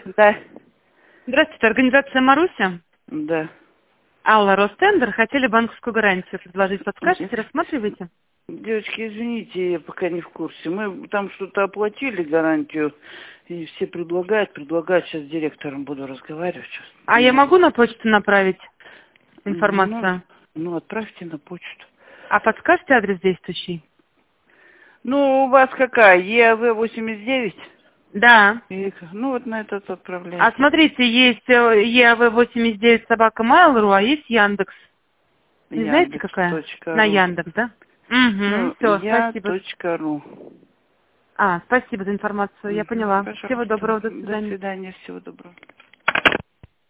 Да. Здравствуйте, организация «Маруся». Да. Алла, Ростендер. Хотели банковскую гарантию предложить. Подскажете, рассматриваете? Девочки, извините, я пока не в курсе. Мы там что-то оплатили гарантию, и все предлагают. Сейчас с директором буду разговаривать. Сейчас. А я могу на почту направить Ну, информацию? отправьте на почту. А подскажете адрес действующий? Ну, у вас какая? ЕАВ-89? Да. Ну, вот на этот А отправляйте. смотрите, есть ЕАВ-89 собака Mail.ru, а есть Яндекс. Не знаете, какая? На Яндекс.ру. Яндекс, да? Угу, Ну, все, спасибо. я.ру. Спасибо за информацию, я поняла. Всего Пожалуйста. доброго, до До свидания. свидания, всего доброго.